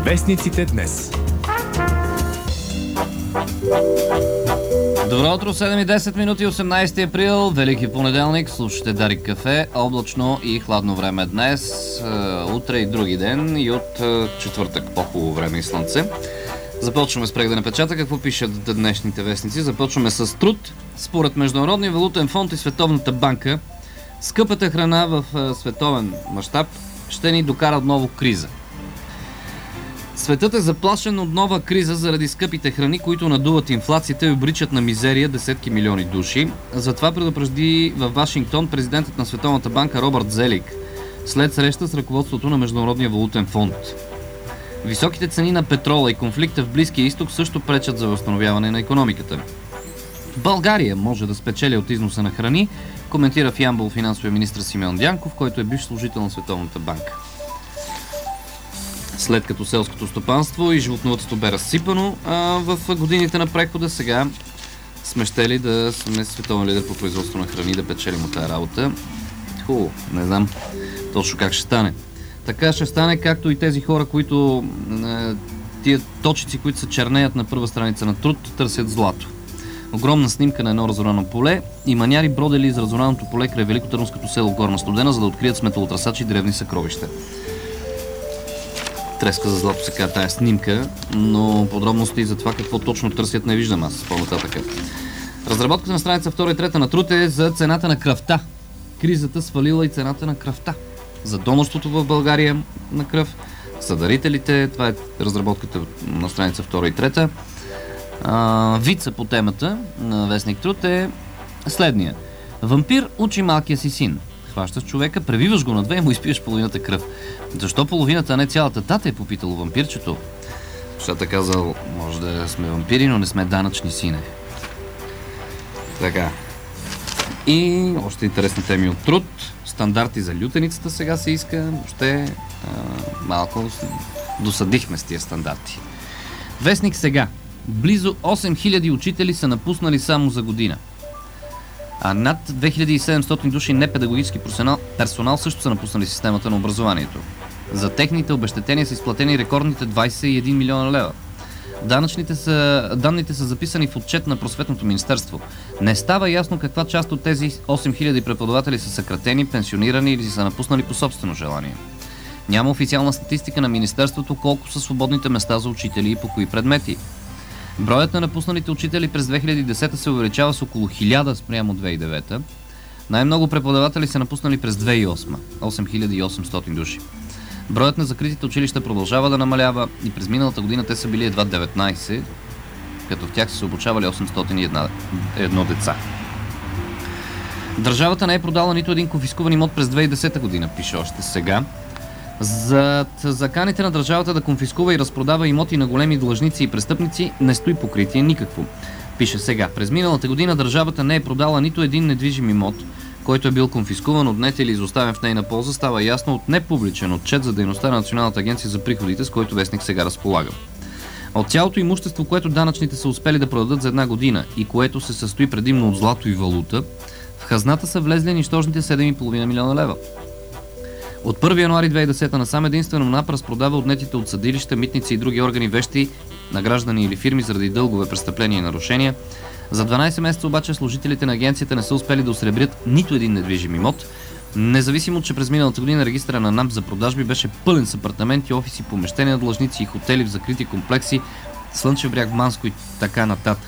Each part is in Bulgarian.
Вестниците днес. Добро утро, 7:10 минути, 18 април, велики понеделник, слушате Дарик Кафе, облачно и хладно време днес, утре и други ден и от четвъртък по-хубаво време и слънце. Започваме с преглед на печата. Какво пишат днешните вестници? Започваме с труд. Според Международния валутен фонд и Световната банка, скъпата храна в световен мащаб ще ни докара отново криза. Светът е заплашен от нова криза заради скъпите храни, които надуват инфлацията и обричат на мизерия десетки милиони души. Затова предупрежди във Вашингтон президентът на Световната банка Робърт Зелик след среща с ръководството на Международния валутен фонд. Високите цени на петрола и конфликта в Близкия изток също пречат за възстановяване на икономиката. България може да спечели от износа на храни, коментира в Ямбол финансовия министър Симеон Дянков, който е бивш служител на Световната банка. След като селското стопанство и животновъдството бе разсипано в годините на прехода, сега сме щели да сме световен лидер по производство на храни, да печелим от тази работа. Хубаво, не знам точно как ще стане. Така ще стане, както и тези хора, които тия точици, които се чернеят на първа страница на Труд, търсят злато. Огромна снимка на едно разорано поле и маняри бродели из разораното поле край великотърновското село Горна Студена, за да открият с металотрасачи древни съкровища. Треска за злато се казва тая снимка, но подробности за това какво точно търсят не виждам аз по-нататък. Разработката на страница 2 и 3 на Труд е за цената на кръвта. Кризата свалила и цената на кръвта. За донорството в България на кръв, за дарителите, това е разработката на страница 2 и 3. Вица по темата на вестник Труд е следния. Вампир учи малкия си син. Хващаш човека, превиваш го на две и му изпиеш половината кръв. Защо половината, а не цялата? Тата е попитало вампирчето. Защото е казал, може да сме вампири, но не сме данъчни, сине. Така. И още интересни теми от Труд. Стандарти за лютеницата сега се иска. Въобще малко досъдихме с тия стандарти. Вестник сега. Близо 8000 учители са напуснали само за година. А над 2700 души непедагогически персонал също са напуснали системата на образованието. За техните обезщетения са изплатени рекордните 21 милиона лева. Данните са записани в отчет на Просветното министерство. Не става ясно каква част от тези 8000 преподаватели са съкратени, пенсионирани или са напуснали по собствено желание. Няма официална статистика на министерството колко са свободните места за учители и по кои предмети. Броят на напусналите учители през 2010 се увеличава с около 1000 спрямо 2009. Най-много преподаватели са напуснали през 2008 – 8800 души. Броят на закритите училища продължава да намалява и през миналата година те са били едва 19, като в тях са се обучавали 801 деца. Държавата не е продала нито един конфискуван имот през 2010 година, пише още сега. Зад заканите на държавата да конфискува и разпродава имоти на големи длъжници и престъпници не стои покритие никакво. Пише сега. През миналата година държавата не е продала нито един недвижим имот, който е бил конфискуван, отнет или изоставен в нейна полза, става ясно от непубличен отчет за дейността на Националната агенция за приходите, с който вестник сега разполага. От цялото имущество, което данъчните са успели да продадат за една година и което се състои предимно от злато и валута, в хазната са влезли нищожните 7,5 милиона лева. От 1 януари 2010 насам единствено НАП разпродава отнетите от съдилища, митници и други органи вещи на граждани или фирми заради дългове, престъпления и нарушения. За 12 месеца обаче служителите на агенцията не са успели да осребрят нито един недвижим имот, независимо, че през миналата година регистъра на НАП за продажби беше пълен с апартаменти, офиси, помещения, длъжници и хотели в закрити комплекси, Слънчев бряг, Манско и така нататък.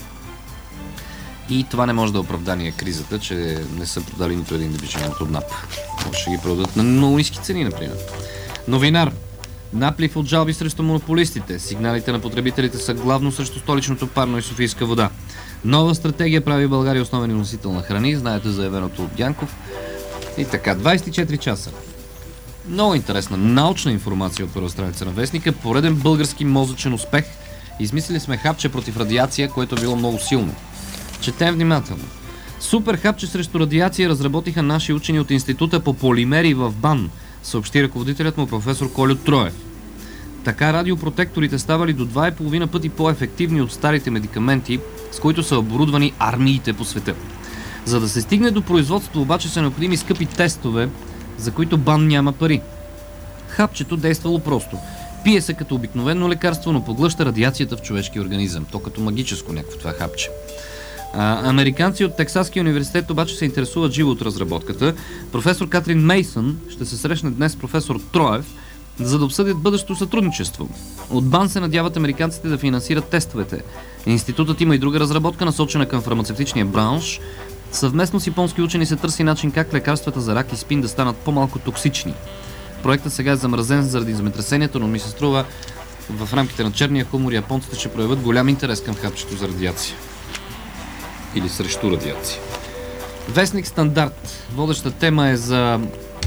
И това не може да е оправдание кризата, че не са продали нито един недвижим имот от НАП. Ще ги продадат на много ниски цени, например. Новинар. Наплив от жалби срещу монополистите. Сигналите на потребителите са главно срещу Столичното парно и Софийска вода. Нова стратегия прави България основен износител на храни. Знаете заявеното от Дянков. И така, 24 часа. Много интересна научна информация от първа страница на вестника. Пореден български мозъчен успех. Измислили сме хапче против радиация, което е било много силно. Четем внимателно. Супер хапче срещу радиация разработиха наши учени от Института по полимери в БАН, съобщи ръководителят му професор Колю Троев. Така радиопротекторите ставали до 2,5 пъти по-ефективни от старите медикаменти, с които са оборудвани армиите по света. За да се стигне до производство обаче са необходими скъпи тестове, за които БАН няма пари. Хапчето действало просто. Пие се като обикновено лекарство, но поглъща радиацията в човешкия организъм. То като магическо някакво това хапче. Американци от Тексаския университет обаче се интересуват живо от разработката. Професор Катрин Мейсън ще се срещне днес с професор Троев, за да обсъдят бъдещото сътрудничество. От БАН се надяват американците да финансират тестовете. Институтът има и друга разработка, насочена към фармацевтичния бранш. Съвместно с японски учени се търси начин как лекарствата за рак и спин да станат по-малко токсични. Проектът сега е замразен заради земетресението, но ми се струва в рамките на черния хумор японците ще проявят голям интерес към хапчето за радиация. Или срещу радиация. Вестник Стандарт. Водеща тема е за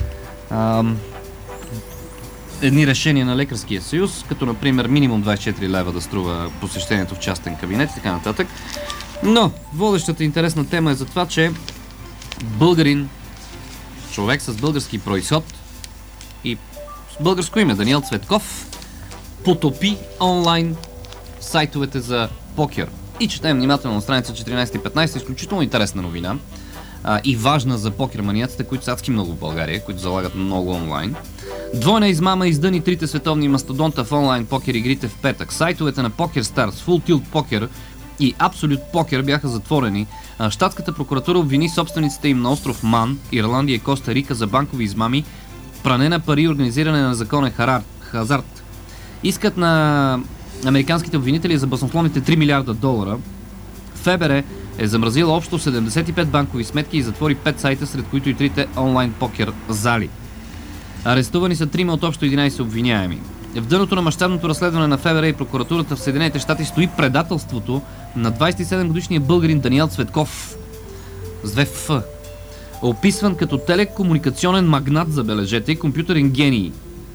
едни решения на Лекарския съюз, като например минимум 24 лева да струва посещението в частен кабинет и така нататък. Но водещата интересна тема е за това, че българин, човек с български произход и с българско име Даниел Цветков потопи онлайн сайтовете за покер. И четем внимателно на страница 14 и 15, изключително интересна новина и важна за покерманиаците, които са адски много в България, които залагат много онлайн. Двойна измама издъни трите световни мастодонта в онлайн покер игрите в петък. Сайтовете на PokerStars, Full Tilt Poker и Absolute Poker бяха затворени. Щатската прокуратура обвини собствениците им на остров Ман, Ирландия и Коста Рика за банкови измами, пране на пари и организиране на незаконен хазарт. Искът на американските обвинители за баснословните $3 милиарда. ФБР е замразила общо 75 банкови сметки и затвори 5 сайта, сред които и 3 онлайн покер зали. Арестувани са 3 от общо 11 обвиняеми. В дъното на мащабното разследване на ФБР и прокуратурата в Съединените щати стои предателството на 27-годишния българин Даниел Цветков с 2 Ф. Описван като телекомуникационен магнат, забележете, и компютърен гений.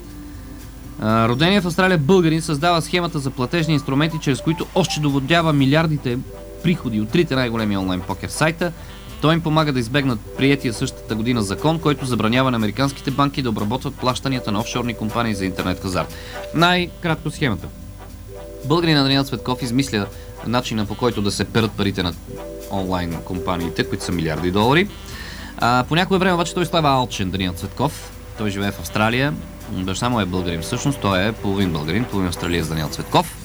Роденият в Австралия българин създава схемата за платежни инструменти, чрез които осчетоводява милиардите приходи от 3 най-големи онлайн покер сайта. Той им помага да избегнат приетия същата година закон, който забранява на американските банки да обработват плащанията на офшорни компании за интернет хазарт. Най-кратко схемата. Българин Даниел Цветков измисля начина, по който да се перат парите на онлайн компаниите, които са милиарди долари. По някое време обаче той става алчен, Даниел Цветков. Той живее в Австралия. Баща му е българин всъщност, той е половин българин, половин австралиец Даниел Цветков.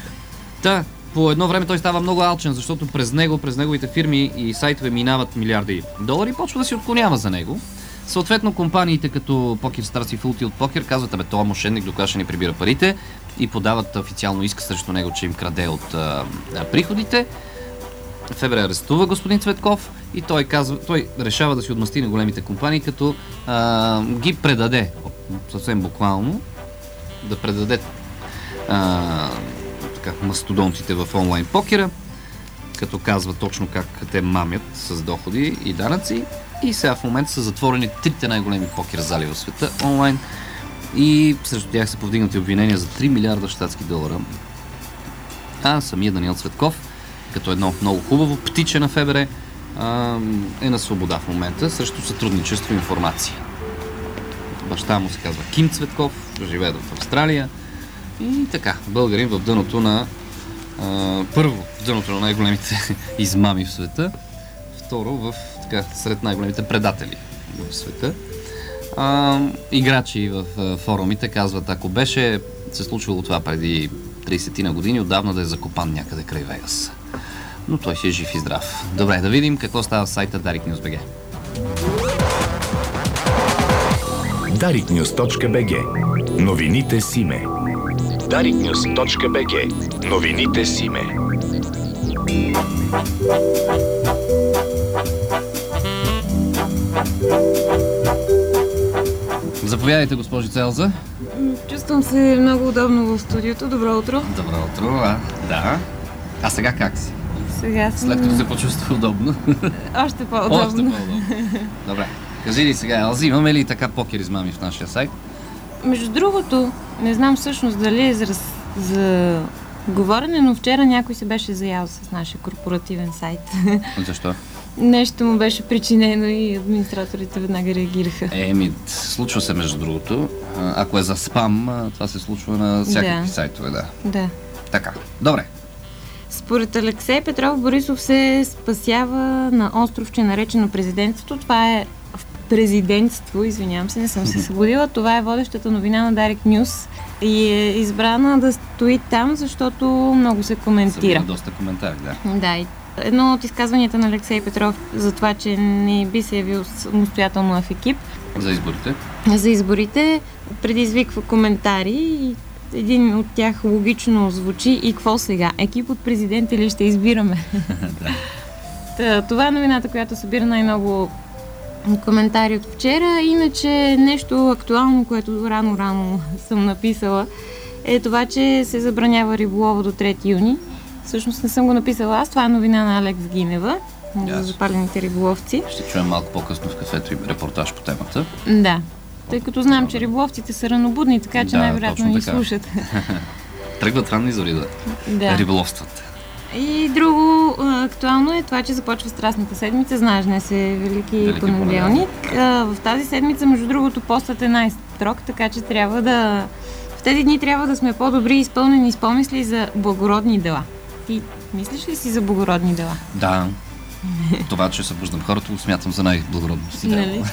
По едно време той става много алчен, защото през неговите фирми и сайтове минават милиарди долари и почва да си отклонява за него. Съответно, компаниите като PokerStars и Full Tilt Poker казват, това мошенник, докога ще ни прибира парите, и подават официално иск срещу него, че им краде от приходите. ФБР арестува господин Цветков и той решава да си отмъсти на големите компании, като ги предаде, съвсем буквално, да предаде мастодонтите в онлайн покера, като казва точно как те мамят с доходи и данъци. И сега в момента са затворени 3 най-големи покер зали в света онлайн и срещу тях са повдигнати обвинения за $3 милиарда щатски долара. А самия Даниел Цветков, като едно много хубаво птиче на ФБР, е на свобода в момента срещу сътрудничество и информация. Баща му се казва Ким Цветков, живее в Австралия. И така, българин в дъното на първо, в дъното на най-големите измами в света, второ сред най-големите предатели в света. Играчи в форумите казват, ако беше се случвало това преди 30 на години, отдавна да е закопан някъде край Вегас. Но той си е жив и здрав. Добре, да видим какво става в сайта DarikNews.bg. DarikNews.bg. Новините с име. DarikNews.bg. Новините с име. Заповядайте, госпожица Елза. Чувствам се много удобно в студиото. Добро утро. Добро утро, да. А сега как си? Сега съм... След като се почувства удобно. Още по-удобно. Добре. Кажи ли сега, Елза, имаме ли така покер измами в нашия сайт? Между другото, не знам всъщност дали е за говорене, но вчера някой се беше заял с нашия корпоративен сайт. Защо? Нещо му беше причинено и администраторите веднага реагираха. Случва се между другото. Ако е за спам, това се случва на всякакви сайтове, Да. Така, добре. Според Алексей Петров, Борисов се спасява на островче, наречено президентството. Това е президентство, извинявам се, не съм се събудила. Това е водещата новина на Дарик Нюз и е избрана да стои там, защото много се коментира. Събира доста коментари, да. Да, и едно от изказванията на Алексей Петров за това, че не би се явил самостоятелно в екип За изборите. предизвиква коментари и един от тях логично звучи: и какво сега? Екип от президента ли ще избираме? Това е новината, която събира най-много коментари от вчера. Иначе нещо актуално, което рано съм написала, е това, че се забранява риболова до 3 юни. Всъщност не съм го написала аз, това е новина на Алекс Гинева за запалените риболовци. Ще чуем малко по-късно в кафето и репортаж по темата. Да, тъй като знам, че риболовците са ранобудни, така че най-вероятно ни слушат. Тръгват ранни зори да риболовстват. И друго актуално е това, че започва Страстната седмица. Знаеш, днес е Велики понеделник. В тази седмица, между другото, постът е най-строг, така че в тези дни трябва да сме по-добри, изпълнени с помисли за благородни дела. Ти мислиш ли си за благородни дела? Да. Това, че събуждам хората, го смятам за най-благородно си дело. Нали?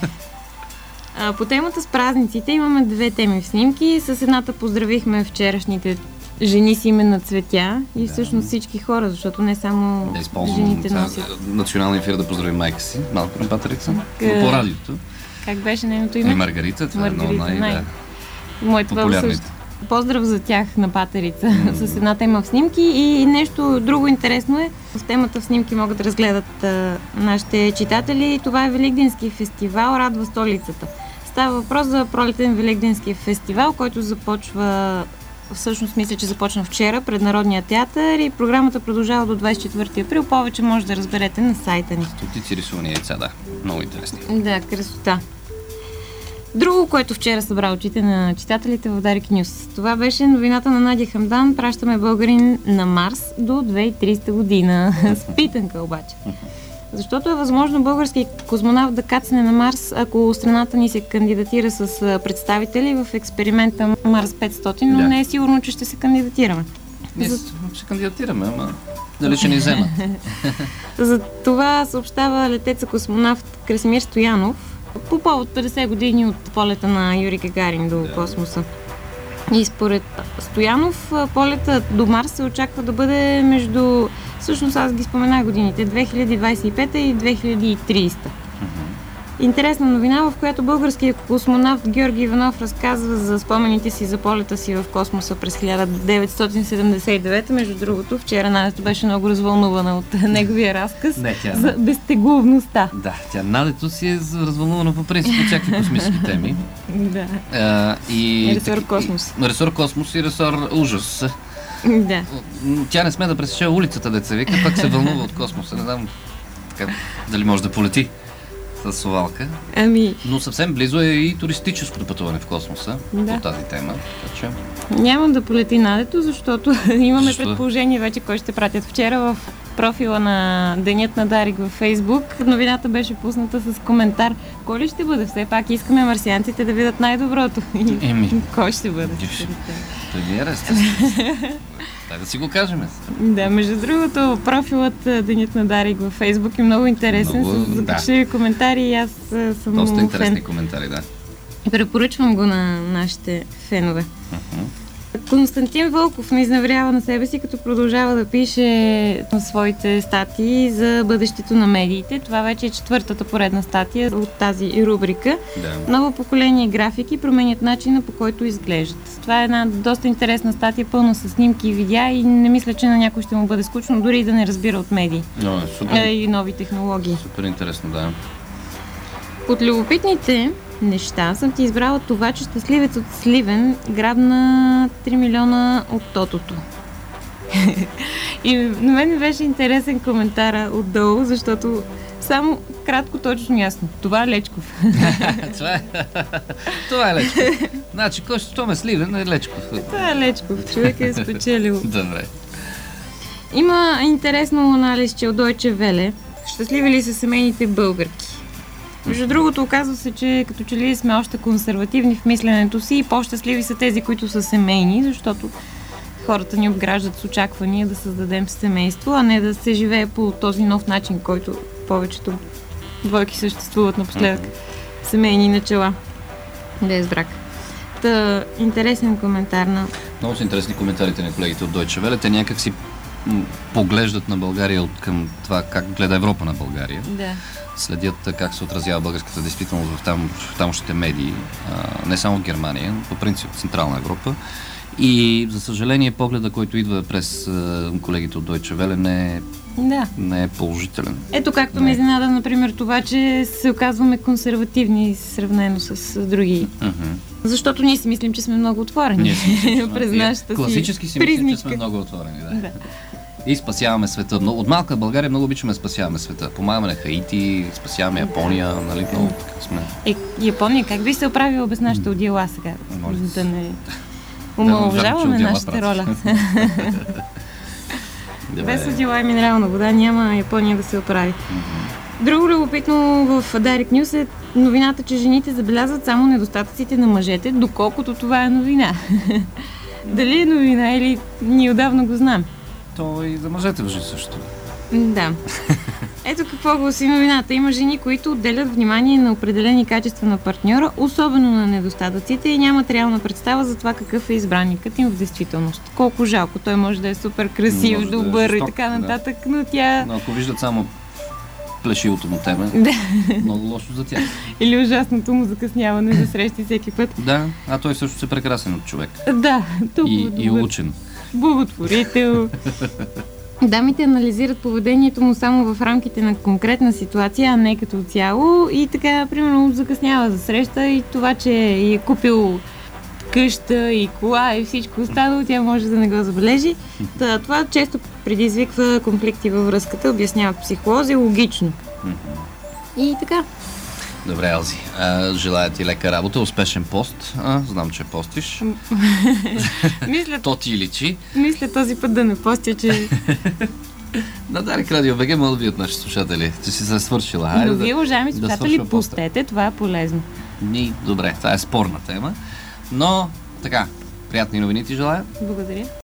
По темата с празниците имаме 2 теми в снимки. С едната поздравихме вчерашните жени с име на цветя и всъщност всички хора, защото не само жените носят. Националния ефир да поздравим майка си, малко на патерица, по радиото. Как беше нейното име? И Маргарита, това е много популярните. Поздрав за тях на патерица с една тема в снимки. И нещо друго интересно е, в темата в снимки могат да разгледат нашите читатели. Това е Великденски фестивал "Радва столицата". Става въпрос за пролетен Великденски фестивал, който започва, всъщност мисля, че започна вчера пред Народния театър и програмата продължава до 24 април. Повече може да разберете на сайта ни. Стотици рисувани яйца, да. Много интересни. Да, красота. Друго, което вчера събра очите на читателите в Дарик Нюз. Това беше новината на Надя Хамдан. Пращаме българин на Марс до 2300 година. С питанка обаче. Защото е възможно български космонавт да кацне на Марс, ако страната ни се кандидатира с представители в експеримента Марс 500, но не е сигурно, че ще се кандидатираме. Ние ще кандидатираме, ама дали ще ни вземат. За това съобщава летеца-космонавт Красимир Стоянов по повод 50 години от полета на Юрий Гагарин до космоса. И според Стоянов, полетът до Марс се очаква да бъде между... Всъщност аз ги споменах годините, 2025 и 2030. Интересна новина, в която българският космонавт Георги Иванов разказва за спомените си за полета си в космоса през 1979. Между другото, вчера Надето беше много развълнувана от неговия разказ за безтегловността. Да, Надето си е развълнувана по принцип от всякакви космически теми. Да. Ресор Космос. Ресор Космос и ресор Ужас. Да. Тя не сме да пресече улицата, деца вика, пък се вълнува от космоса. Не знам дали може да полети с совалка. Но съвсем близо е и туристическото пътуване в космоса по тази тема. Така че... Няма да полети Надето, защото имаме предположение вече кой ще пратят. Вчера в профила на Денят на Дарик във Фейсбук новината беше пусната с коментар: кой ли ще бъде? Все пак искаме марсианците да видят най-доброто. Кой ще бъде? Той не е естествено. Дай да си го кажем. Да, между другото, профилът Денят на Дарик във Фейсбук е много интересен, с закачливи коментари и аз съм доста интересни коментари, да. Препоръчвам го на нашите фенове. Константин Вълков не изневерява на себе си, като продължава да пише на своите статии за бъдещето на медиите. Това вече е 4-та поредна статия от тази рубрика. Да. Ново поколение графики променят начина, по който изглеждат. Това е една доста интересна статия, пълна с снимки и видеа и не мисля, че на някой ще му бъде скучно, дори и да не разбира от медии. И нови технологии. Супер интересно, да. От любопитните неща съм ти избрала това, че щастливец от Сливен грабна 3 милиона от тотото. И на мен ми беше интересен коментар отдолу, защото само кратко, точно ясно. Това е Лечков. Това е Лечков. Значи, кой ще ме Сливен е Лечков. Това е Лечков. Човек е спечелил. Добре. Има интересно анализ, че от Deutsche Welle. Щастливи ли са семейните българки? Между другото, оказва се, че като че ли сме още консервативни в мисленето си и по-щастливи са тези, които са семейни, защото хората ни обграждат с очаквания да създадем семейство, а не да се живее по този нов начин, който повечето двойки съществуват напоследък. Семейни начала. Без брак. Та, интересен коментар на... Много са интересни коментарите на колегите от Deutsche Welle. Те някак си поглеждат на България от към това как гледа Европа на България. Да. Следят как се отразява българската действителност в тамошните медии, не само в Германия, по принцип в Централна Европа. И, за съжаление, погледа, който идва през колегите от Deutsche Welle, не е положителен. Ето както ме изненада, например, това, че се оказваме консервативни сравнено с други. Защото ние си мислим, че сме много отворени. През нашата класически си мислим, че сме много отворени. Да. И спасяваме света. От малка България много обичаме да спасяваме света. Помагаме на Хаити, спасяваме Япония, нали? Много така сме. Япония, как би се оправила без нашите одеяла сега? Да не омаловажаваме нашата роля. Без одеяла и минерална вода няма Япония да се оправи. Друго любопитно в Direct News е новината, че жените забелязват само недостатъците на мъжете, доколкото това е новина. Дали е новина или ние отдавна го знам? То и за мъжете въжи също. Да. Ето какво гласи новината. Има жени, които отделят внимание на определени качества на партньора, особено на недостатъците, и нямат реална представа за това какъв е избранникът им в действителност. Колко жалко. Той може да е супер красив, добър и така нататък, но тя... Но ако виждат само плешивото му теме, много лошо за тях. Или ужасното му закъсняване за срещи всеки път. Да, а той също е прекрасен от човек. Да, и учен. Благотворител. Дамите анализират поведението му само в рамките на конкретна ситуация, а не като цяло. И така, примерно, закъснява за среща и това, че е купил къща и кола и всичко останало, тя може да не го забележи. Това често предизвиква конфликти във връзката, обясняват психолози, логично. И така. Добре, Елзи. Желая ти лека работа, успешен пост. Знам, че постиш. То ти личи. Мисля този път да не постя, че... На Дарик Радио БГ могат да видят наши слушатели, че си се свършила. Но вие, уважаеми слушатели, пустете, това е полезно. Добре, това е спорна тема. Но, така, приятни новини ти желая. Благодаря.